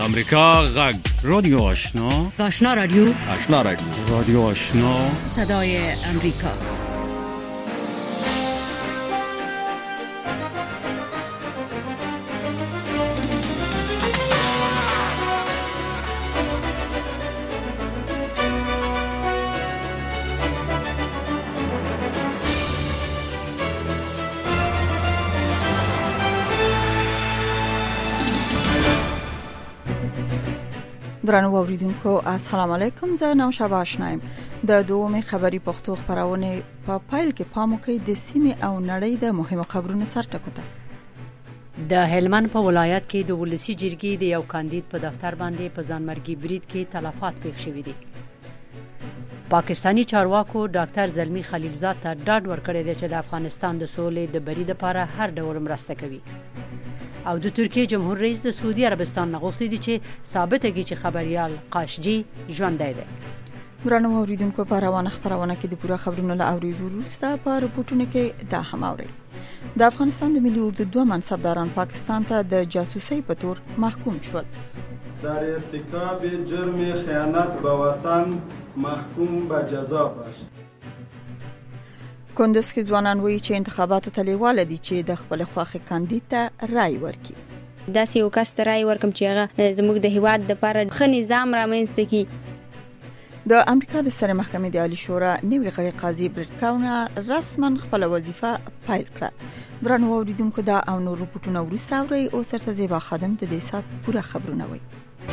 امریکا غږ رادیو آشنا رادیو رادیو آشنا صدای امریکا. درنو اوریدونکو السلام علیکم. زه نو شبا آشنایم. د دومې خبری پښتو خبرونه په پایل کې پامو کې د سیمې او نړۍ د مهمو خبرونو سرټکو ته. د هلمند په ولایت کې د ولسی جرګې د یو کاندید په دفتر باندې په ځانمرګي برید کې تلفات پېښ شوي دي. پاکستانی چارواکو ډاکټر زلمی خلیلزاد ته ډاډ ورکړی دی چې د افغانستان د سولې د بری لپاره هر ډول مرسته کوي. او د ترکیه جمهور رئیس د سعودي عربستان نه غوښتي دي چې ثابته کړي چې خبريال قاشجي ژوندی دی. درنو اوریدونکو په روانه خبرونه کې د پوره خبرونو له اوریدو وروسته په رپورټونو کې دا هم اوري. د افغانستان د ملي اردو دوه منصبداران پاکستان ته د جاسوسي په تور محکوم شول. در ارتکاب جرم خیانت به وطن محکوم به جزا باشد. کندز کې ځوانان وایي چې انتخاباتو ته لیواله دي چې د خپل خوښې کاندید ته رائے ورکړي. داسې یو کس ته رائے ورکم چې هغه زموږ د هیواد لپاره ښه نظام رامنځته کړي. د امریکا د سترې محکمې د عالی شورا نوی غړی قاضي برټ کاونه رسما خپل وظیفه پیل کړه. درنو اوریدونکو دا او نور رپورټونه وروسته اوري او سرته زیبا خادم د دې سات پوره خبرونه وایي.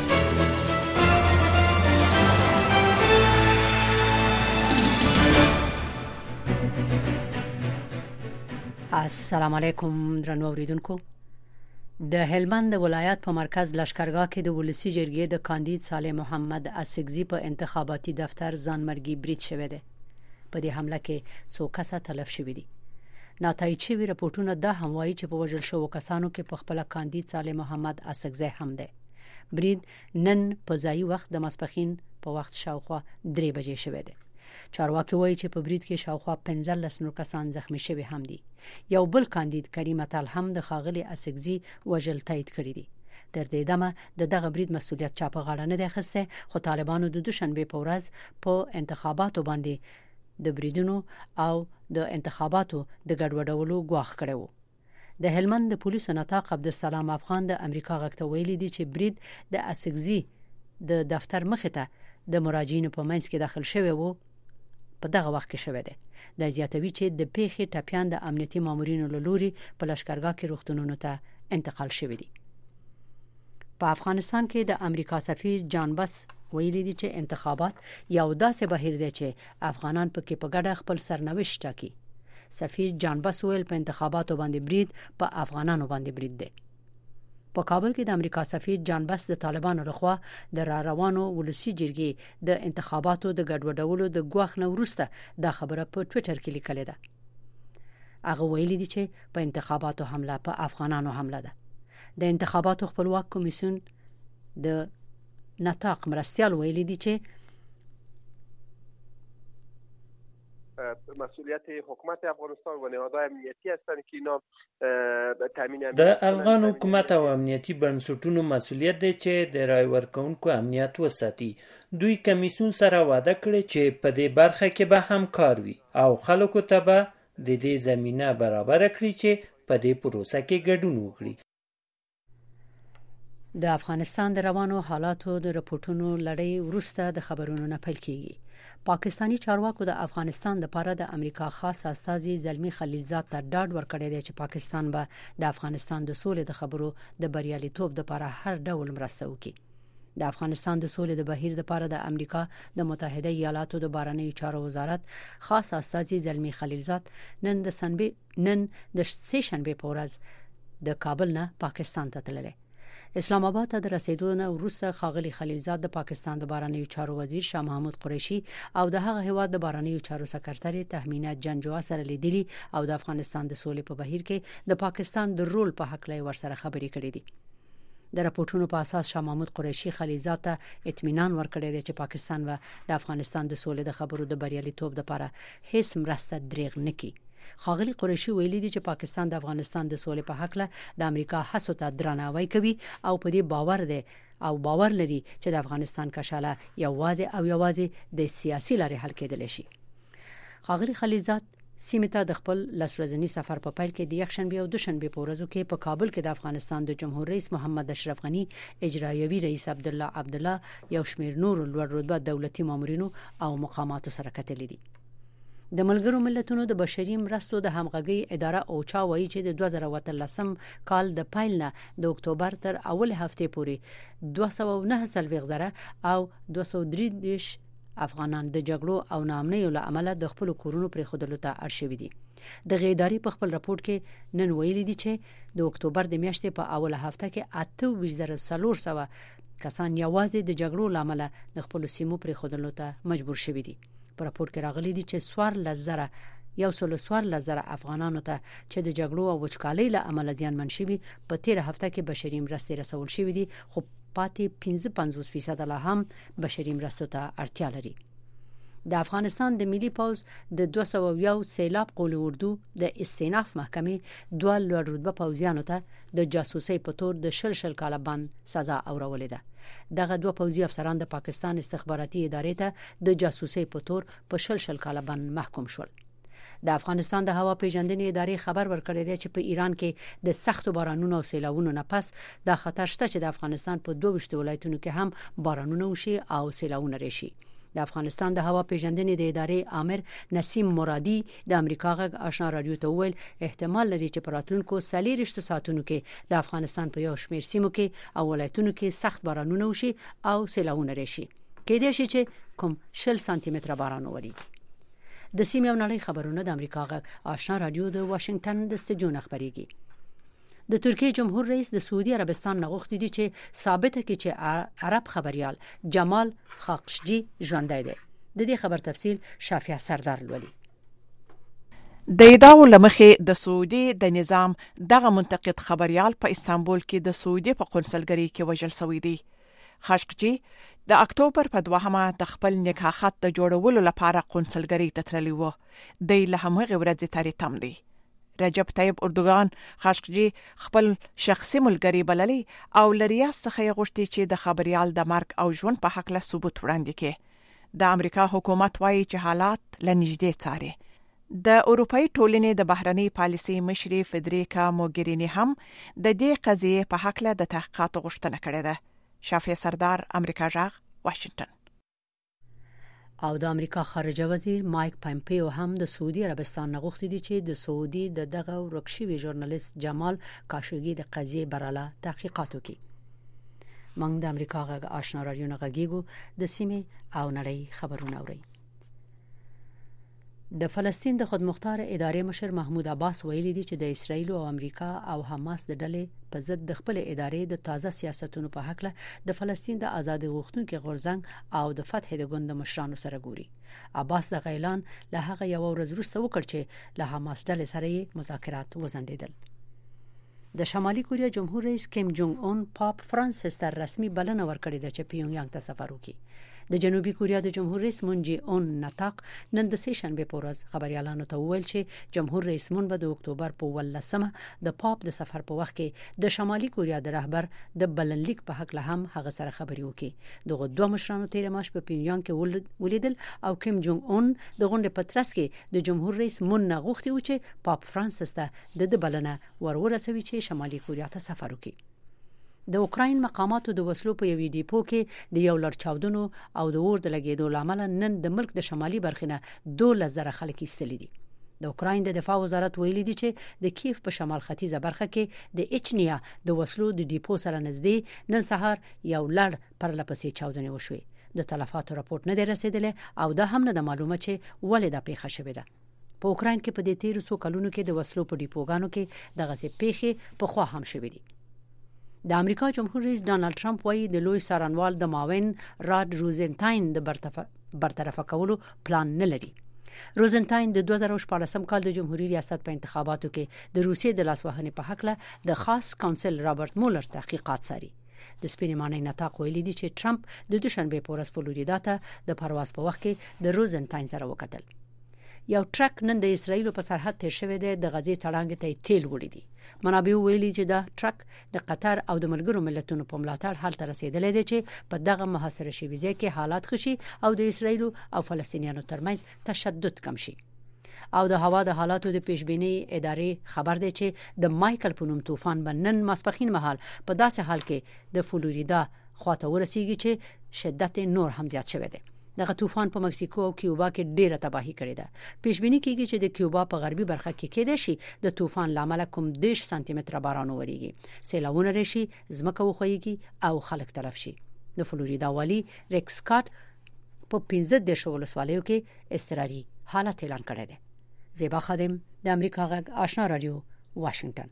السلام علیکم درنو اوریدونکو. د هلمند ولایت په مرکز لشکرګاه کې د ولسی جرګې د کاندید صالح محمد اسګزی په انتخاباتي دفتر ځانمرګي برید شوه دی. په دې حمله کې څو کسه تلف شوي دي. ناتایید شوي رپورټونه دا هم وایي چې په وژل شوو کسانو کې په خپل کاندید صالح محمد اسګزی هم دی. برید نن په ځای وخت د ماسپښین په وخت شاوخوا 3 بجې شوه دی. چارواکي وایي چې په برید کې شاوخوا 15 نور کسان زخمی شوي هم دي. یو بل کاندید کریم اتل هم د خاغلی اسګزی وژل تایید کړی دي. تر دې دمه د دغه برید مسولیت چا په غاړه نه دی اخیستی، خو طالبانو د دوشنبه په ورځ په انتخاباتو باندې د بریدونو او د انتخاباتو د ګډوډولو ګواښ کړی و. د هلمند د پولیسو نطاق عبدالسلام افغان د امریکا غږ ته ویلي دي چې برید د اسګزی د دفتر مخې ته د مراجعینو په منځ کې داخل شوی و په دغه وخت کې شوه دی. د زیاتوي چې د پیښې ټپیان د امنیتي مامورینو له لوري په لشکرګاه کې روغتونونو ته انتقال شوی دي. په افغانستان کې د امریکا سفیر جان بس ویلي دي چې انتخابات یو داسې بهیر دی چې افغانان پکې په ګډه خپل سرنوشت ټاکي. سفیر جان بس ویل په انتخاباتو باندې برید په افغانانو باندې برید دی. په کابل کې د امریکا سفیر جان بس د طالبانو لخوا د روانو ولسی جرګې د انتخاباتو د ګډوډولو د ګواښ نه وروسته دا خبره په ټوئیټر کې لیکلې ده. هغه ویلي دي چې په انتخاباتو حمله په افغانانو حمله ده. د انتخاباتو خپلواک کمیسیون د نطاق مرستیال ویلي دي چې مسئولیت حکومت افغانستان و نهادهای امنیتی هستند که اینا تامین د افغان حکومت او امنیتي بنسټونو مسئولیت دی چې د رای ورکونکو امنیت وساتي. دوی کمیسیون سره وعده کړې چې په دې برخه کې به همکار وي او خلکو ته به د دې زمینه برابر کړي چې په دې پروسه کې ګډون وکړي. د افغانستان د روانو حالاتو د رپورټونو لړۍ وروسته د خبرونو نه پیل کیږي. پاکستانی چارواکو د افغانستان لپاره د امریکا خاص استازي زلمی خلیلزاد ته ډاډ ورکړی دی چې پاکستان به د افغانستان د سولې د خبرو د بریالیتوب لپاره هر ډول مرسته وکړي. د افغانستان د سولې د بهیر لپاره د امریکا د متحده ایالاتو د بهرنیو چارو وزارت خاص استازي زلمی خلیلزاد نن د سه شنبه په ورځ د کابل نه پاکستان ته تللی. اسلام آباد ته د رسیدو نه وروسته خاغلی خلیلزاد د پاکستان د بهرنیو چارو وزیر شاه محمود قریشي او د هغه هیواد د بهرنیو چارو سکرټری تهمینه جنجوا سره لیدلی او د افغانستان د سولې په بهیر کې د پاکستان د رول په حق لای ورسره خبرې کړې دي. د راپورټونو په اساس شاه محمود قریشي خلیلزاد ته اطمینان ورکړی دی چې پاکستان و د افغانستان د سولې د خبرو د بریالیتوب لپاره هیڅ مرسته دریغ نه کوي. ښاغلي قریشي ویلي دي چې پاکستان د افغانستان د سولې په حق له د امریکا هڅو ته درناوی کوي او په دې باور لري چې د افغانستان کشاله یوازې د سیاسي لارې حل کېدلی شي. ښاغلي خلیلزاد سیمه ته د خپل لسورځنی سفر په پیل کې د یکشنبه او دوشنبه په ورځو کې په کابل کې د افغانستان د جمهور رئیس محمد اشرف غنی، اجرایوي رئیس عبدالله یو شمېر نور لوړ رتبه دولتي مامورینو او مقاماتو سره کتلې دي. د ملګرو ملتونو د بشري مرستو د همغږي اداره اوچا وایي چې د 2013 کال د پیل نه د اکتوبر تر اول هفته پورې 209,000 او 233 افغانان د جګړو او ناامنیو له امله د خپل کورونو پرې خودلو ته اړ شوي دي. د غیداری په خپل راپور کې نن ویلي دي چې د اکتوبر د میاشتې په اوله هفته کې 28,400 کسان یوازې د جګړو له امله د خپل سیمو پرې خودلو ته مجبور شوي دي. په راپور کې راغلي دي چې 14,000 افغانانو ته چې د جګړو او وچکالۍ له امله زیانمن شوي په تیر هفته کې بشري مرستې رسول شوي دي، خو پاتې 55% لا هم بشري مرستو ته اړتیا لري. د افغانستان د ملي پوځ د 201 سیلاب قول اردو د استئناف محکمې 2 لوړ رتبه پوځیانو ته د جاسوسۍ په تور د 10 کاله بند سزا اورولې ده. دغه 2 پوځي افسران د پاکستان استخباراتي ادارې ته د جاسوسۍ په تور په 10 کاله بند محکوم شول. د افغانستان د هوا پیژندنې ادارې خبر ورکړی دی چې په ایران کې د سختو بارانونو او سیلاوونو نه پس دا خطر شته چې د افغانستان په 22 ولایتونو کې هم بارانونه وشي او سیلاوونه راشي. د افغانستان د هوا پیژندنې د ادارې آمر نسیم مرادي د امریکا غږ آشنا رادیو ته ویل احتمال لري چې په راتلونکو 40 ساعتونو کې د افغانستان په یو شمېر سیمو کې او ولایتونو کې سخت بارانونه وشي او سیلاوونه راشي. کېدای شي چې کوم 60 سانتي متره باران وورېږي. د سیمې او نړۍ خبرونه د امریکا غږ آشنا رادیو د واشنگټن د استودیو خبريږي. د ترکیه جمهور رئیس د سعودي عربستان نغښتي دي چې ثابته کړي چې عرب خبريال جمال خاشقجي ژوندۍ دی. د دې خبر تفصیل شافعه سردار لولي. د ادعاو لمخې د سعودي د نظام دغه منتقد خبريال په استانبول کې د سعودي په قونسلګرۍ کې وژل شوی دی. خاشقجي د اکتوبر په 2 د خپل نکاح خط د جوړولو لپاره قونسلګرۍ ته تللی و. د له همغه ورځې تاریخ تم دی. رجب طیب اردوغان خاشقجي خپل شخصي ملګری بللی او لریاس څخه غوښتي چې د خبريال د مرګ او ژوند په حق له ثبوت وړاندې کړي. د امریکا حکومت وايي چې حالات لنږدې څاري. د اروپאי ټولنې د بهرنۍ پالیسۍ مشري فدریکا موګرینی هم د دې قضیې په حق له د تحقیقات غوښتنه کړې ده. شافعه سردار امریکا جغ واشنگټن. او د امریکا خارجه وزیر مایک پامپیو هم د سعودي عربستان غوښتي دي چې د سعودي د دغه ورکشوي ژورنالیست جمال خاشقجي د قضیې براله تحقیقات وکړي. موږ د امریکا غږ آشنا رادیو نه غږیږو. د سیمې او نړۍ خبرونه اوري. د فلسطین د خودمختار ادارې مشر محمود عباس ویلي دي چې د اسرایل او امریکا او حماس د ډلې په ضد د خپل ادارې د تازه سیاستونو په حق له د فلسطین د آزادۍ غوښتونکو غورځنګ او د فتح د ګوند مشرانو سره ګوري. عباس د اعلان له هغه یو ورځ وروسته وکړ چې له حماس ډلې سره مذاکرات وزندیدل. د شمالي کوریا جمهور رئیس کیم جونګ اون پاپ فرانسیس ته رسمي بلنه ورکړې ده چې پیونګ ته سفر وکړي. د جنوبي کوریا د جمهور رئیس مون جي اون نتاق نن د سه شنبه په ورځ خبريالانو ته وویل چې جمهور رئیس مون به د اکتوبر په 18 د پاپ د سفر په وخت کې د شمالي کوریا د رهبر د بلنلیک په حق له هم هغه سره خبري وکړي. دغه دوه مشرانو تیر ماش په پیونګ کې ولیدل او کیم جونګ اون د غونډې په ترڅ کې د جمهور رئیس مون غوښتي و چې پاپ فرانسیس ته د بلنه ورورسوي چې شمالي کوریا ته سفر وکړي. د اوکراین مقاماتو د وسلو په یوې ډیپو کې د یو لړ چاودنو او د اور د لګیدو لامل نن د ملک د شمالي برخه 12,000 خلک ایستلي دي. د اوکراین د دفاع وزارت ویلي دی چې د کیف په شمال ختیځه برخه کې د اچنیا د وسلو د ډیپو سره نږدې نن سهار یو لړ پرلپسې چاودنې وشوې. د تلفاتو راپورټ نه دی رسیدلی او دا هم نه معلومه چې ولې دا پیښه شوې ده. په اوکراین کې په دې تیر څو کلونو کې د وسلو په ډیپوګانو کې دغه څه پیښې په خوا هم شوې دي. د امریکا جمهور رئیس ډانلډ ټرمپ وايي د لوی څارنوال د معاون راد روزنټاین د برطرفه کولو پلان نه لري. روزنټاین د 2014 کال د جمهوریت ریاست په انتخاباتو کې د روسیې د لاسوهنې په حق له د خاص کونسل رابرټ مولر تحقیقات ساري. د سپینمانۍ نطاق ویلي دی چې ټرمپ د دوشنبه په ورځ فلوریدا ته د پرواز په وخت کې د روزنټاین سره وکتل. یو ټرک نن د اسرایل په سرحد تیر شوی دی د غزې تړانګ ته تیل وړي دي. منابع ویلي چې دا ټرک د قطر او د ملګرو ملتونو په ملاتړ حالت رسیدلی دی چې په دغه محاصره شوي ځای کې حالات خشي او د اسرایل او فلسطینیانو ترمنځ تشدد کم شي. او د هوا د حالاتو د پیشبینی ادارې خبر دی چې د مایکل په نوم طوفان به نن ماسپخین مهال په داسې حال کې د فلوریدا خواته ورسیږي چې شدت نور هم زیات شوی دی. دغه طوفان په مکسیکو او کیوبا کې ډیره تباہي کړې ده. پیشبینی کیږي چې د کیوبا په غربي برخه کې کېدای شي د طوفان لامل کوم 10 سانتي متره باران وریږي، سیلاوونه راشي، ځمکه وخويږي او خلک تلف شي. د فلوریدا والی ریک سکاټ په 15 ولسوالیو کې اضطراري حالت اعلان کړی دی. زیبا خادم د امریکا غږ آشنا رادیو واشنگټن.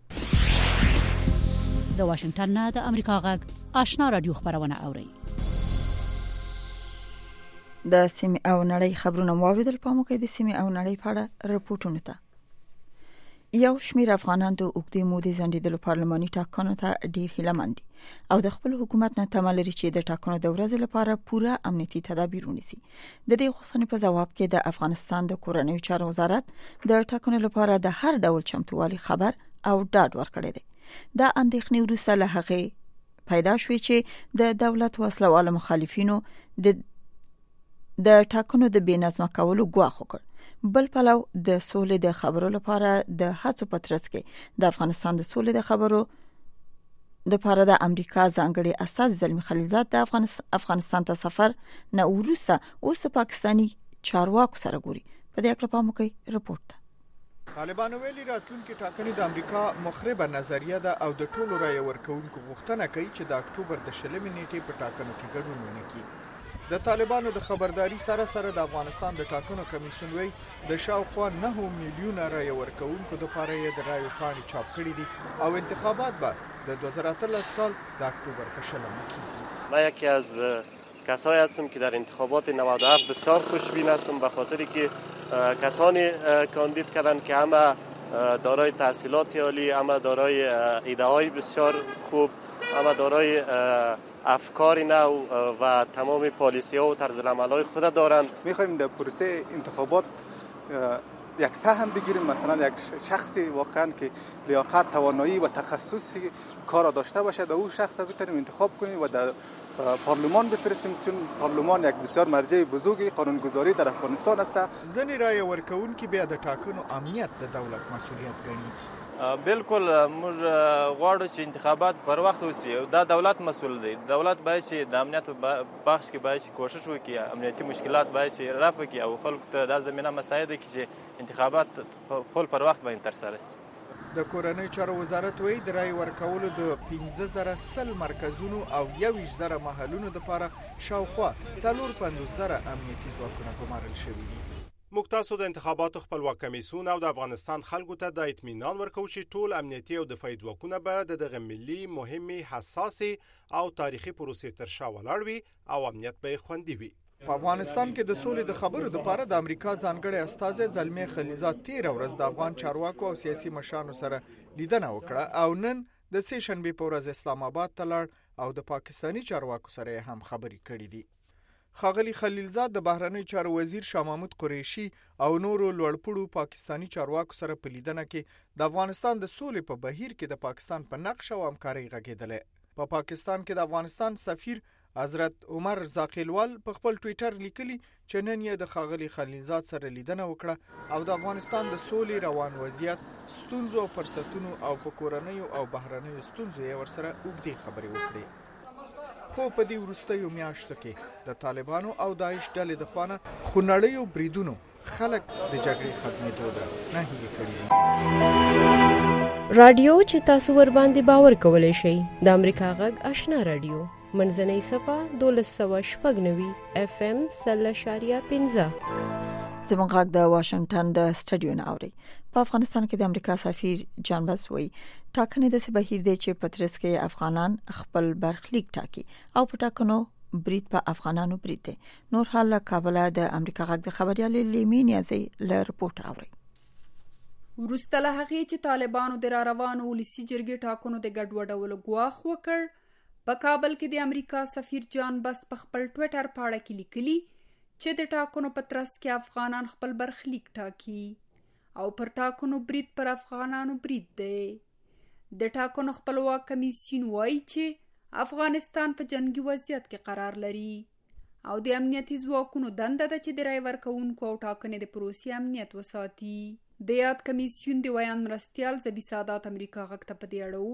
د واشنگټن نه د امریکا غږ آشنا رادیو خبرونه اوري. د سیمې او نړۍ خبرونه واوریدل. په موږ د سیمې او نړۍ په اړه رپورټونه ته. یو شمېر افغانان د اوږدې مودې ځنډېدلو پارلماني ټاکنو ته ډېر هیلهمند دي او د خپل حکومت نه تمه لري چې د ټاکنو د ورځې لپاره پوره امنیتي تدابیر ونیسي. د دې غوښتنې په ځواب کې د افغانستان د کورنیو چارو وزارت د ټاکنو لپاره د هر ډول چمتووالي خبر او ډاډ ورکړی دی. دا اندېښنې وروسته له هغې پیدا شوې چې د دولت وسلوال مخالفینو د ټاکنو د بېنظمه کولو ګواښ وکړ. بل پلو د سولې د خبرو لپاره د هڅو په ترڅ کې د افغانستان د سولې د خبرو د لپاره د امریکا ځانګړي استازي زلمی خلیلزاد د افغانستان ته سفر نه وروسته اوس د پاکستاني چارواکو سره ګوري. په دې اړه پام وکړئ رپورټ. طالبان ویلي راتلونکي ټاکنې د امریکا مخربه نظریه ده او د ټولو رایه ورکوونکو غوښتنه کوي چې د اکتوبر د 20 نیټې په ټاکنو کې ګډون ونه کړي. د طالبانو د خبرداري سره سره د افغانستان د ټاکنو کمیسیون وی د شاوخوا 9 میلیونه رایه ورکوونکو لپاره یې د رایو پاڼې چاپ کړې دي او انتخابات به د 2018 کال د اکتبر په 20 کېږي. من یکی از کسایی هستم که در انتخابات 97 بسیار خوشبین هستم به خاطری که کسانی کاندید کردند که همه دارای تحصیلات عالی، همه دارای ایده‌های بسیار خوب، همه دارای افکار نو و تمام پالیسی‌ها و طرز العمل‌های خود دارند. می‌خوایم در پروسه انتخابات یک سهم بگیریم، مثلا یک شخصی واقعا که لیاقت، توانایی و تخصصی کار داشته باشه و اون شخص رو بتونیم انتخاب کنیم و در پارلمان بفرستیم، چون پارلمان یک بسیار مرجع بزرگی قانونگذاری در افغانستان است. ځینې رایه ورکوونکي بیا د ټاکنو امنیت د دولت مسؤلیت ګڼي. بالکل موږ غواړو چې انتخابات پر وخت وشي. دا دولت مسؤل دی. دولت باید چې د امنیت بخش کې باید چې کوشش وکړي، امنیتي مشکلات باید چې رفع کړي او خلکو ته دا زمینه مساعده کړي چې انتخابات خپل پر وخت باندې ترسره شي. د کورنیو چارو وزارت وایي د رای ورکولو د 15000 مرکزونو او 21000 محلونو لپاره شاوخوا 450,000 امنیتي ځواکونه ګمارل شوي دي. موږ تاسو د انتخاباتو خپلواک کمیسیون او د افغانستان خلکو ته د اطمینان ورکوو چې ټول امنیتي او دفاعي ځواکونه به دغه ملي مهمې حساسې او تاریخي پروسې تر شا ولاړ وي او امنیت به خوندي وي. په افغانستان کې د سولې د خبرو لپاره د امریکا ځانګړي استازي زلمی خلیلزاد 13 ورځ د افغان چارواکو او سیاسي مشرانو سره لیدنه وکړه او نن د سه شنبه په ورځ اسلام آباد ته لاړ او د پاکستاني چارواکو سره هم خبرې کړې دي. ښاغلي خلیلزاد د بهرنیو چارو وزیر شاه محمود قریشي او نورو لوړپوړو پاکستاني چارواکو سره په لیدنه کې د افغانستان د سولې په بهیر کې د پاکستان په نقش او همکارۍ غږېدل. په پاکستان کې د افغانستان سفیر حضرت عمر زاقیلوال په خپل ټوئیټر لیکلي چې نن یې د ښاغلي خلیلزاد سره لیدنه وکړه او د افغانستان د سولې روان وضعیت، ستونزو او فرصتونو او په کورنیو او بهرنیو ستونزو یې ورسره اوږدې خبرې وکړې. خو په دې وروستیو میاشتو کې د طالبانو او داعش ډلې د خوانه خونړیو بریدونو خلک د جګړې ختمېدو ته ناهیلي کړي دي. رادیو چې تاسو ور باندې باور کولای شئ د امریکا غږ آشنا رادیو منځنۍ صفه 1290 FM 0.15. زموږ غږ د واشنگټن د سټډیو نه اوري. په افغانستان کې د امریکا سفیر جان بسوي ټاکنې د بهیر دی چې پترس کې افغانان خپل برخلیک ټاکي او په ټاکنو برید په افغانانو برید دی. نور حال کابل د امریکا غږ د خبريال لیمین یازي ل رپورټ اوري. ورسته له هغه چې طالبانو د روانو ولسی جرګې ټاکنو د ګډوډولو ګواښ وکړ، په کابل کې د امریکا سفیر جان بس په خپل ټوئیټر پاڼه کې لیکلي چې د ټاکنو په ترڅ کې افغانان خپل برخلیک ټاکي او پر ټاکنو برید پر افغانانو برید دی. د ټاکنو خپلواک کمیسیون وایي چې افغانستان په جنگي وضعیت کې قرار لري او د امنیتي ځواکونو دنده ده چې د رای ورکوونکو او ټاکنې د پروسې امنیت وساتي. د یاد کمیسیون د ویان مرستیال زبی سادات امریکا غږ ته په دې اړه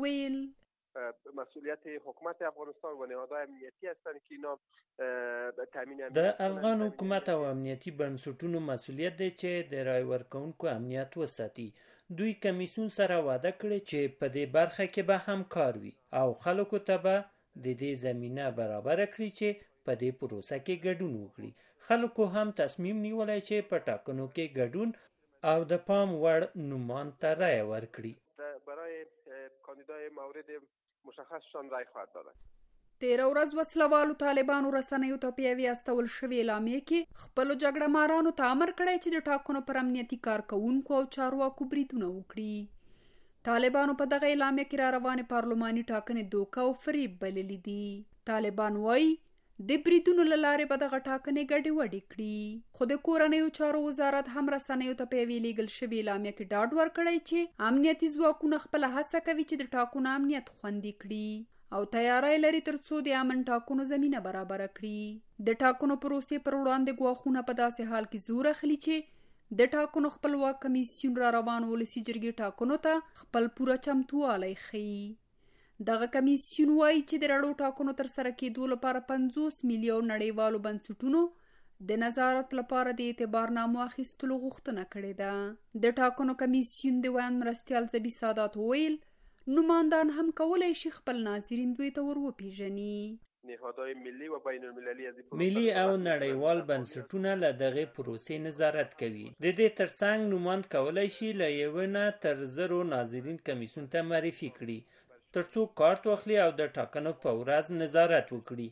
وویل مسئولیت حکومت افغانستان و نهادهای امنیتی هستند که اینا تامین د افغان حکومت او امنیتي بنسټونو مسئولیت دی چې د رای ورکوونکو امنیت وساتي. دوی کمیسیون سره وعده کړې چې په دې برخه کې به همکار وي او خلکو ته به د دې زمینه برابر کړي چې په دې پروسه کې ګډون وکړي. خلکو هم تصمیم نیولی چې په ټاکنو کې ګډون او د پام وړ نومان ته رای ورکړي. برای کاندیدای مورد مشخصشان رای خواهد دادن. تیره ورځ وسلوالو طالبانو رسنیو ته په یوې استول شوې اعلامیه کې خپلو جګړه مارانو ته امر کړی چې د ټاکنو پر امنیتي کارکوونکو او چارواکو بریدونه وکړي. طالبانو په دغه اعلامیه کې را روانې پارلماني ټاکنې دوکه او فریب بللي دي. طالبان وایي د بریدونو له لارې به دغه ټاکنې ګډې وډې کړي. خو د کورنیو چارو وزارت هم رسنیو ته په یوې لیږل شوې اعلامیه کې ډاډ ورکړی چې امنیتي ځواکونه خپله هڅه کوي چې د ټاکنو امنیت خوندي کړي او تیاری لري ترڅو د امن ټاکنو زمینه برابره کړي. د ټاکنو پروسې پر وړاندې ګواښونه په داسې حال کې زور اخلي چې د ټاکنو خپلواک کمیسیون را روان ولسي جرګې ټاکنو ته خپل پوره چمتووالی ښیي. دغه کمیسیون وایي چې د رڼو ټاکنو ترسره کېدو لپاره 50 میلیون نړیوالو بنسټونو د نظارت لپاره د اعتبارنامو اخیستلو غوښتنه کړې ده. د ټاکنو کمیسیون د ویان مرستیال زبی سادات ویل نمایندان هم کولی شي خپل ناظرین دوی ته ور وپیژني. نهادهای ملی و بین المللی ملی او نړیوال بنسټونه له دغه پروسې نظارت کوي. د دې ترڅنګ نوماند کولی شي له یو نه تر 0 ناظرین کمیسیون ته معرفي کړي ترڅو کارت واخلي او د ټاکنو په ورځ نظارت وکړي.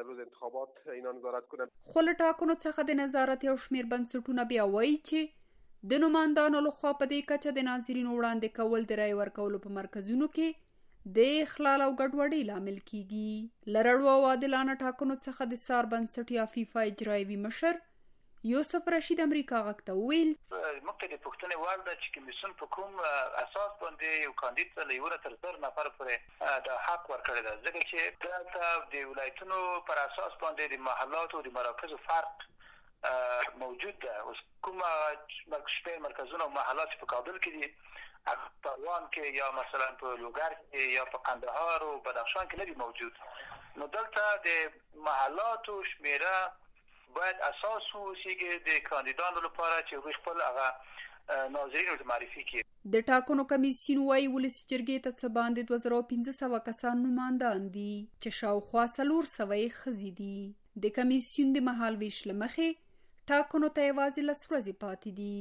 خو له ټاکنو څخه د نظارت یو شمېر بنسټونه بیا وایي چې د نمایندانو لخوا په دې کچه د ناظرینو وړاندې کول د رای ورکولو په مرکزونو کې د اخلال او ګډوډۍ لامل کیږي. له رڼو او عادلانه ټاکنو څخه د سار بنسټ یا فیفا اجرایوي مشر یوسف رشید امریکا غږ ته ویل موږ ته د پوښتنې وړ ده چې کمیسیون په کوم اساس باندې یو کاندید ته له 1 تر 10 نفر پورې د حق ورکړی ده، ځکه چې دلته د ولایتونو پر اساس باندې د محلاتو او د مراکزو فرق موجود ده. اوس کوم شمېر مرکزونه او محلات په کابل کې دي، پروان کې یا مثلا په لوګر کې یا په قندهار او بدخشان کې نه دي موجود. نو دلته د محلاتو شمیره باید اساس وسیږي د کاندیدانو لپاره چې دوی خپل هغه ناظرینو ته معرفي کړي. د ټاکنو کمیسیون وايي ولسي جرګې ته څه باندې 2500 کسان نمایندان دي چې شاوخوا 400 یې ښځې دي. د کمیسیون د مهال ویش له مخې ټاکنو ته یوازې 10 ورځې پاتې دي.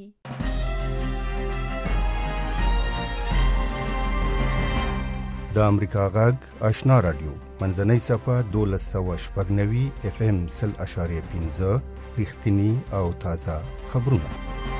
د امریکا غږ آشنا رادیو منځنۍ صفه 1290 FM 0.5 رښتینی او تازه خبرونه.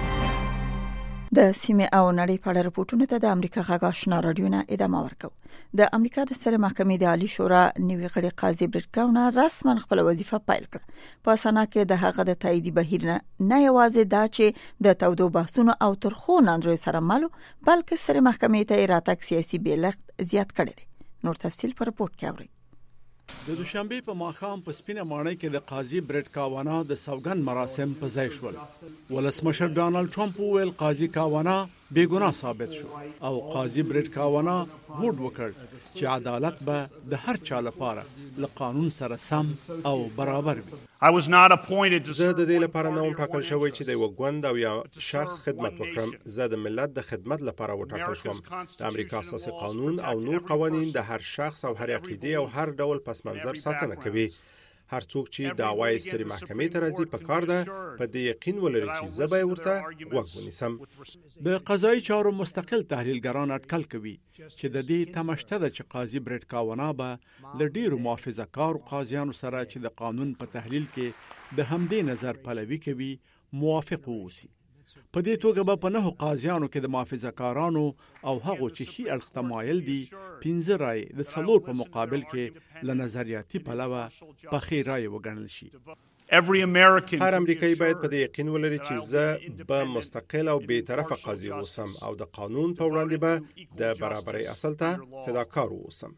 د سیمه او نړۍ په اړه راپورټونه ته د امریکا غږ آشنا رادیو نه ادامه ورکو. د امریکا د سترې محکمې د عالی شورا نوي غړي قاضي برټ کاونه رسما خپل وظیفه پیل کړه. په سنا کې د هغه د تاییدي بهیر نه یوازې دا چې د تودو بحثونو او ترخو ناندرو سره مالو، بلکې سترې محکمې ته راتګ سیاسي بیلغت زیات کړی دی. نور تفصیل پر رپورت کې اورئ. د دوشنبه په ماښام په سپینه ماڼۍ کې د قاضي برټ کاوانا د سوګند مراسم په ځای شول. ولسمشر ډانلډ ټرمپ ویل قاضي کاوانا بے ګناه ثابت شو او قاضي برټ کاوانا هوډ وکړ چې عدالت به د هر چا لپاره له قانون سره سم او برابر وي. زه د دې لپاره نه وم ټاکل شوی چې د یو ګوند او یا شخص خدمت وکړم. زه د ملت د خدمت لپاره وټاکل شوم. د امریکا اساسي قانون او نور قوانین د هر شخص او هر عقیده او هر ډول پس منظر ساتنه کوي. هر څوک چې دعوی سترې محکمې ته راځي په کار ده په دې یقین ولري چې زه به ورته غوږ ونیسم. د قضایي چارو مستقل تحلیلګران اټکل کوي چې د دې تمشته ده چې قاضي برټ کاوانا به له ډیرو محافظه‌کارو قاضیانو سره چې د قانون په تحلیل کې د همدې نظر پلوي کوي موافق اوسي. په دې توګه به په 9 قاضیانو کې د محافظه‌کارانو او هغو چې ښي اړخ ته مایل دي 15 رایې د 4 په مقابل کې له نظریاتي پلوه پخې رایې وګڼل شي. هر امریکایي باید په دې یقین ولري چې زه به مستقل او بی‌طرفه قاضي اوسم او د قانون په وړاندې به د برابرۍ اصل ته فداکار اوسم.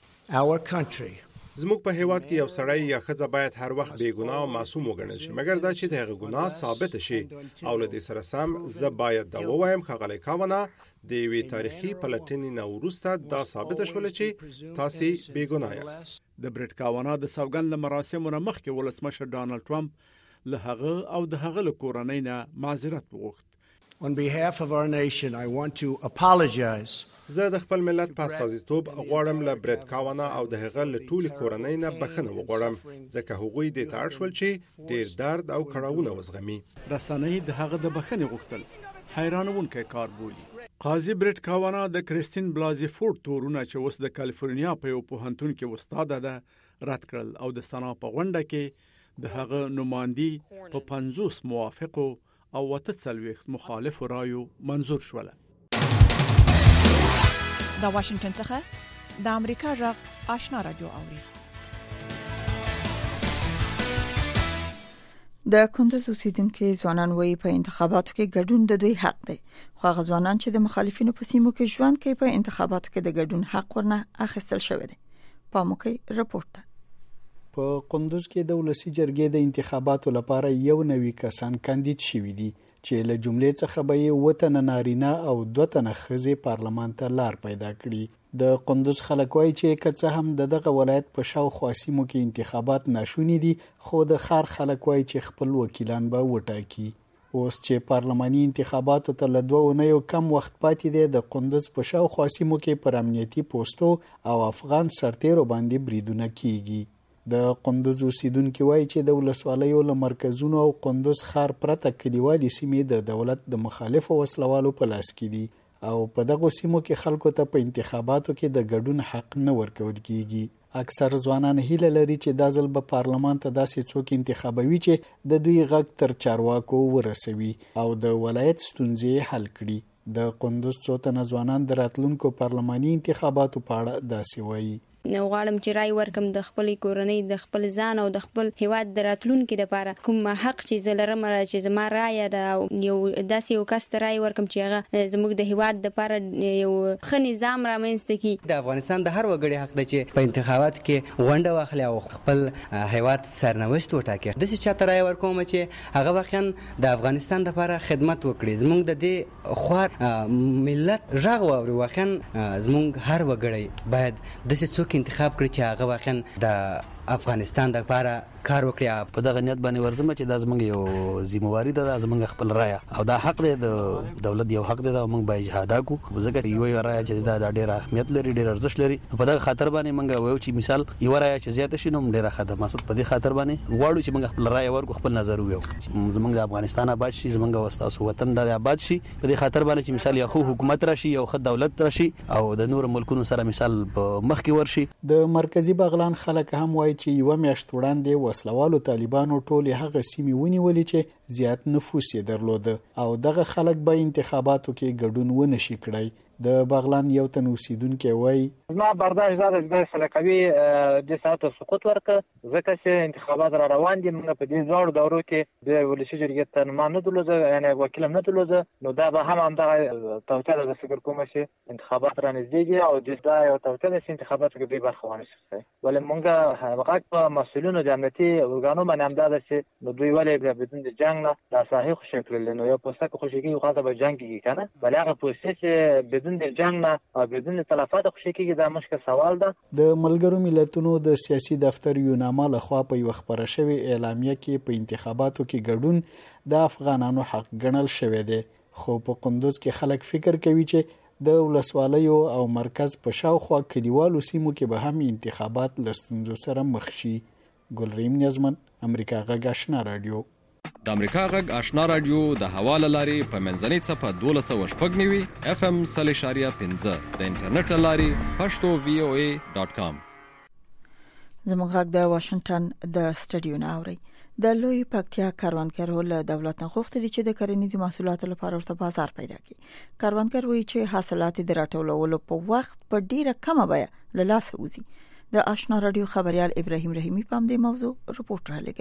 زموږ په هیواد کې یو سړی یا ښځه باید هر وخت بې ګناه او معصوم وګڼل شي، مګر دا چې د هغه ګناه ثابت شي او له دې سره سم زه باید دا ووایم ښاغلی کاونه د یوې تاریخي پلټنې نه وروسته دا ثابته شوله چې تاسې بې ګناه یاست. د بریټ کاونه د سوګند له مراسمو نه مخکې ولسمشر ډانلډ ټرمپ له هغه او د هغه له کورنۍ نه معذرت وغوښت. On behalf of our nation, I want to apologize. زه د خپل ملت په استازیتوب غواړم له بریټ کاونه او د هغه له ټولې کورنۍ نه بخښنه وغواړم ځکه هغوی دې ته اړ شول چې ډېر درد او کړاوونه وزغمي. رسنۍ د هغه د بخښنې غوښتل حیرانونکی کار بولي. قاضي بریټ کاونه د کریستین بلازي فورد تورونه چې اوس د کالیفورنیا په یو پوهنتون کې استاده ده رد کړل او د سنا په غونډه کې د هغه نمائندي په 50 موافقو او 40 مخالفو رایو منظور شوله. د واشنگټن څخه د امریکا غږ آشنا رادیو اوري. د کندز اوسیدونکو ځوانان وایي په انتخاباتو کې ګډون د دوی حق دی، خو هغه ځوانان چې د مخالفینو په سیمو کې ژوند کوي په انتخاباتو کې د ګډون حق ورنه اخیستل شوی دی. پاموکي رپورټ. په کندز کې د ولسی جرګې د انتخاباتو لپاره یو نوی کسان کاندید شوي دي چې له جملې څخه به یې وطن نارینه او 2 تنه ښځې پارلمان ته لار پیدا کړي. د کندز خلک وایي چې که څه هم دغه ولایت په شاوخوا سیمو کې انتخابات ناشوني دي، خو د ښار خلک وایي چې خپل وکیلان به وټاکي. اوس چې پارلماني انتخاباتو ته له 2 اونیو کم وخت پاتې دی، د کندز په شاوخوا سیمو کې پر امنیتي پوسټو او افغان سرتیرو باندې بریدونه کیږي. د کندز اوسیدونکو وایي چې د ولسوالیو له مرکزونو او کندز ښار پرته کلیوالي سیمې د دولت د مخالفو وسلوالو په لاس کې دي او په دغه سیمو کې خلکو ته په انتخاباتو کې د ګډون حق نه ورکول کیږي. اکثر ځوانان هیله لري چې دا ځل به پارلمان ته داسې څوک انتخابوي چې د دوی غږ تر چارواکو ورسوي او د ولایت ستونزې حل کړي. د کندز څو تنه ځوانان د راتلونکو پارلماني انتخاباتو په اړه داسې وایي. نو غواړم چې رای ورکم د خپل کورنۍ د خپل ځان او د خپل هیواد د راتلونکو لپاره کوم حق چې زلرم چې زما رای ده یو داسې یو کس رای ورکم چې هغه زموږ د هیواد لپاره یو ښه نظام رامنځته کړي. د افغانستان د هر وګړي حق دی چې په انتخابات کې غونډه واخلي او خپل هیواد سرنوشت وټاکي. د څه چاته رای ورکوم چې هغه واقعا د افغانستان لپاره خدمت وکړي، زموږ د دې خوار ملت غږ واوري. واقعا زموږ هر وګړي باید د څه څوک انتخاب کړي چې هغه واقعا د افغانستان لپاره کار وکړي. په دغه نیت باندې ورزم چې دا زموږ یو ذمہواری ده، زموږ خپل رائے او دا حق دی، د دولت یو حق دی، دا موږ باید جهاد وکړو ځکه یو رائے چې دا ډېر اهمیت لري، ډېر ارزښت لري. په دغه خاطر باندې موږ وایو چې مثال یو رائے چې زیات شي نو ډېر خدمت مقصد په دې خاطر باندې غواړو چې موږ خپل رائے ورکو، خپل نظر ویو، زموږ د افغانستان آباد شي، زموږ وستاسو وطن د آباد شي. په دې خاطر باندې چې مثال یو حکومت راشي، یو خد دولت راشي او د نور ملکونو سره مثال په مخ کې ورشي. د مرکزی بغلان خلک هم وایي چې یو میاشت وړاندې وسلوالو طالبانو ټولې هغه سیمې ونیولې چې زیات نفوس یې درلوده او دغه خلک به انتخاباتو کې ګډون ونه شي کړی. د بغلان یو تن اوسیدونکی وایي ما برداشت زده د سلکوي د ساعت سقوط ورکه ځکه چې انتخابات را روان دي. موږ په دې ځوړ دورو کې د ولسی جرګې ته نه درلوده، یعنی وکیل نه درلوده، نو دا به هم دغه توطئه د فکر کوم چې انتخابات را نږدې دي او د دا یو توطئه د انتخاباتو کې به برخه ونه شي. ولې موږ هغه په مسؤلینو د امنیتي ارګانو باندې هم دا چې نو دوی ولې بدون د جنگ نه دا صحیح خوشی کړل، نو یو پوسټه خوشی کې خاطر به جنگ کیږي کنه، بل هغه پوسټه چې بدون د جنگ نه او بدون تلفات خوشی کیږي دا مشکل سوال ده. د ملګرو ملتونو د سیاسي دفتر یوناما لخوا په یو خبره شوی اعلامیه کې په انتخاباتو کې ګډون د افغانانو حق ګڼل شوی دی، خو په کندز کې خلک فکر کوي چې د ولسوالیو او مرکز په شاوخوا کلیوالو سیمو کې به هم انتخابات له ستونزو سره مخ شي. ګلریم نیازمن، امریکا غږ آشنا رادیو. د امریکا غږ آشنا رادیو د حواله لاري په منځنۍ صفه 1290 FM 0.5 د انټرنیټ لاري pashto.voa.com. زموږ غږ د واشنگټن د سټډیو نه اوري. د لوی پکتیا کاروانګرو له دولت نه غوښتي چې د کرنیزو محصولاتو لپاره ورته بازار پیدا کړي. کاروانګر وایي چې حاصلات د راټولولو په وخت په ډیره کمه بیه له لاسه وځي. د آشنا رادیو خبريال ابراهیم رحیمی په دې موضوع رپورټ را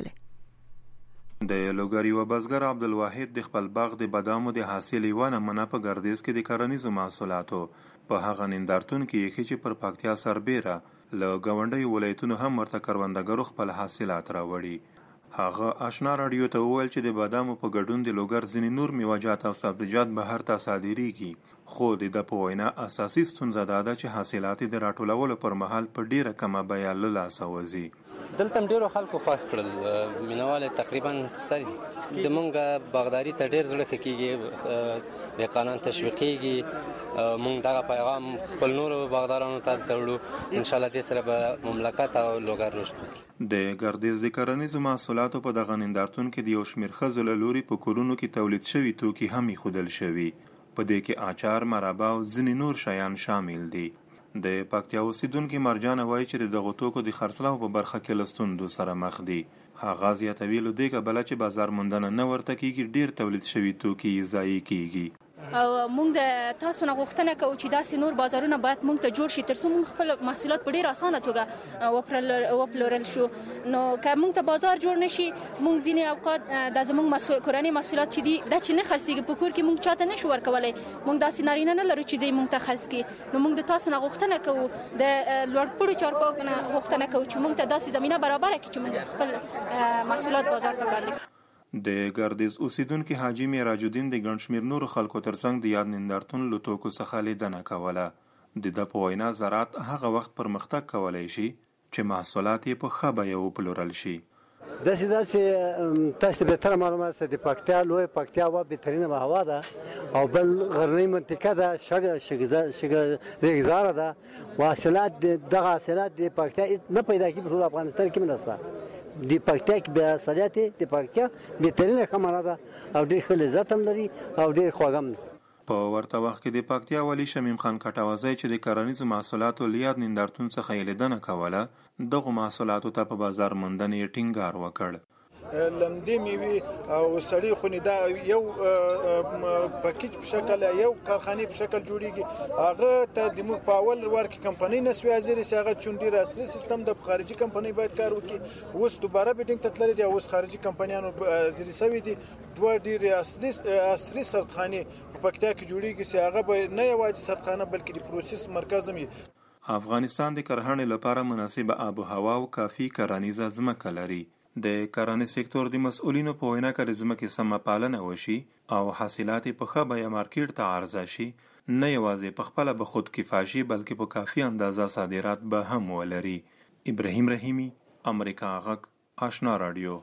لګلې. د لوګری و بزګر عبدالواحد د خپل باغ د بادامو د حاصل یو نمونه په ګردیز کې د کرنیزو محصولاتو په هغه نندارتون کې چې پر پکتیا سربېره له ګاونډي ولایتونو هم ورته کروندګرو خپل حاصلات راوړي. هغه آشنا رادیو ته وویل چې د بادامو په ګډون د لوګر ځینې نور میوه‌جات او سبزیجات بهر ته صادریږي، خو د په وینا اساسي ستونزه دا ده چې حاصلات د راټولولو پر مهال په ډیره کمه بیه له لاسه وځي. دلته ډیرو خلکو خوښ کړل، مینواله تقریبا ستاسو د مونږه باغداري ته ډیر زړه کېږي، د قانون تشویقيږي. مونږ دا پیغام خپل نور باغدارانو ته ورکړو، ان شاء الله دې سره به مملکت او لوګر رشد وکړي. د ګردیز د کرنیزو محصولاتو په دغه نندارتون کې د یو شمېر ښځو له لوري په کورونو کې تولید شوي توکي هم ایښودل شوي. په دې کې اچار، مربا او ځینې نور شیان شامل دي. د پکتیا اوسیدونکو مرجان وایي چې دغه توکو د خرڅلاو په برخه کې له ستونزو سره مخ دي. هغه زیاتوي له دې کبله چې بازار موندنه نه ورته کېږي، ډیر تولید شوي توکي ضایع کېږي. او موږ د تاسو نه غوښتنه کوو چې داسې نور بازارونه باید موږ ته جوړ شي ترڅو موږ خپل محصولات په ډیر اسانه توګه وپلورل شو. نو که موږ ته بازار جوړ نشي، موږ ځینې اوقات د زموږ کورنۍ محصولات چې دي دا چې نه خرڅېږي په کور کې موږ چاته نشو ورکولی. موږ داسې نارینه نه لرو چې دوی موږ ته خرڅ کړي. نو موږ د تاسو نه غوښتنه کوو، د لوړپوړو چارواکو نه غوښتنه کوو چې موږ ته داسې زمینه برابره کړي چې موږ خپل محصولات بازار ته وړاندې کړو. د ګردیز اوسیدونکو حاجی معراج الدین د ګڼ شمېر نورو خلکو ترڅنګ د یاد نندارتون له توکو څخه لیدنه کوله. د په وینا زراعت هغه وخت پرمختګ کولی شي چې محصولات یې په ښه بیه وپلورل شي. داسې تاسو به تر معلومات سره د پکتیا لوی پکتیا و بهترینه هوا ده او بل غرنی منطقه ده، شګه ده. واصلات دغه حاصلات د پکتیا نه پیدا کیږي په افغانستان کې منسته. د پکتیا کې بیا سریات د پکتیا بهترینه خمره ده او ډېر ښه لذت هم لري او ډېر خوږ هم ده. په ورته وخت کې د پکتیا والی شمیم خان کټاوزی چې د کرنیزو محصولاتو لیاد نندارتون څخه یې لیدنه کوله، دغو محصولاتو ته په بازار موندنې ټینګار وکړ. لمدې میوې او سړې خونې دا یو پکیج په شکل یو کارخانه په شکل جوړیږي. هغه ته د موږ په اول ورکې کمپنۍ نسوي حاضر سي، هغه چوندې راسري سیستم د خارجي کمپنۍ باید کار وکړي. اوس دوباره بیډینګ ته تللی دی، اوس خارجي کمپنیانو حاضر سوي دي. دوه ډېرې عصري سردخانې په پکتیا کې جوړیږي چې هغه به نه یوازې سردخانه بلکې د پروسس مرکز هم وي. افغانستان د کرهڼې لپاره مناسبه آب و هوا او کافي کرنیزه ځمکه لري. د کرنې سکتور د مسؤلینو په وینا که د ځمکې سمه پالنه وشي او حاصلات په ښه بیه مارکیټ ته عرضه شي، نه یوازې په خپله به خود کفا شي بلکې په کافي اندازه صادرات به هم ولري. ابراهیم رحیمی، امریکا غږ، آشنا رادیو.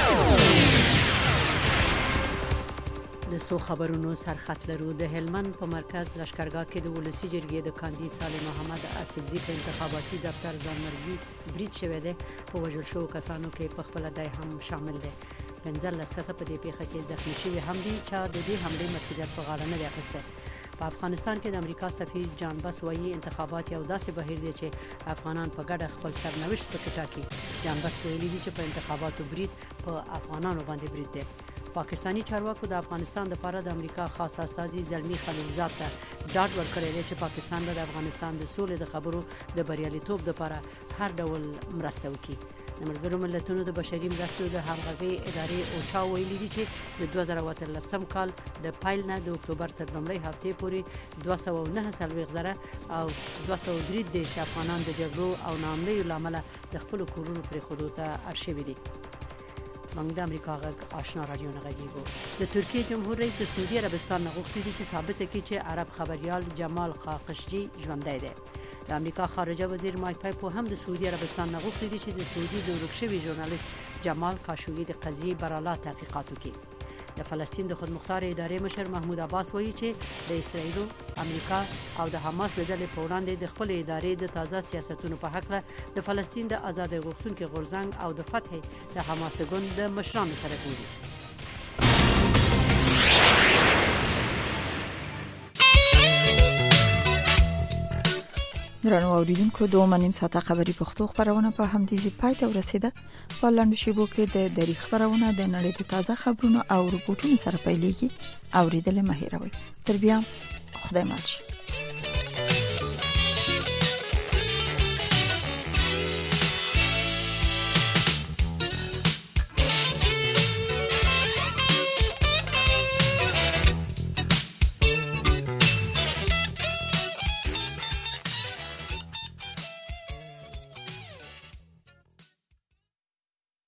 د سو خبرونو سرخط لرو. د هلمند په مرکز لشکرګاه کې د ولسی جرګې د کاندید صالح محمد اسدزي په انتخاباتي دفتر ځانمرګي برید شوی دی. په وژل شوو کسانو کې په خپل دای هم شامل دی. 15 کسه په دې پیښه کې زخمی شوي هم دي چې د دې حمله مسؤلیت په غاړه نه دی اخیستی. په افغانستان کې د امریکا سفیر جان بس وایي انتخابات یو داسې بهیر دی چې افغانان په ګډه خپل سرنوشت پکې ټاکي. جان بس ویلي دي چې په انتخاباتو برید په افغانانو باندې برید دی. پاکستانی چارواکو د افغانستان لپاره د امریکا خاص استازي زلمی خلیلزاد ته ډاډ ورکړی دی چې پاکستان به د افغانستان د سولې د خبرو د بریالیتوب لپاره هر ډول مرسته وکړي. د ملګرو ملتونو د بشري مرستو د همغږۍ ادارې اوچا ویلي دي چې د 2013 کال د پیل نه د اکتوبر تر لومړۍ هفتې پورې 209 زره او 203 افغانان د جګړو او ناامنیو له امله د خپلو کورونو پرېښودو ته اړ شوي دي. موږ د امریکا غږ آشنا رادیو نه غږیږو. د ترکیه جمهور رئیس د سعودي عربستان نه غوښتي دي چې ثابته کړي چې عرب خبريال جمال خاشقجي ژوندی دی. د امریکا خارجه وزیر مایک پایپو هم د سعودي عربستان نه غوښتي دي چې د سعودي د ورک شوي ژورنالیست جمال خاشقجي د قضیې براله تحقیقات وکړي. د فلسطین د خودمختار ادارې مشر محمود عباس وایي چې د اسرائیل، امریکا او د حماس د ډلې په وړاندې د خپل ادارې د تازه سیاستونو په حق له د فلسطین د آزادۍ غوښتونکو غورځنګ او د فتح د حماس ګوند د مشرانو سره ګوري. درنو اوریدونکو 2 ساعته خبری پښتو خبرونه په همدې پای ته ورسیده. په لاندې شیبو کې د دری خبرونه د نړۍ د تازه خبرونو او رپورټونو سره پیلېږي. اوریدل مه هېروئ. تر بیا خدای مل شي.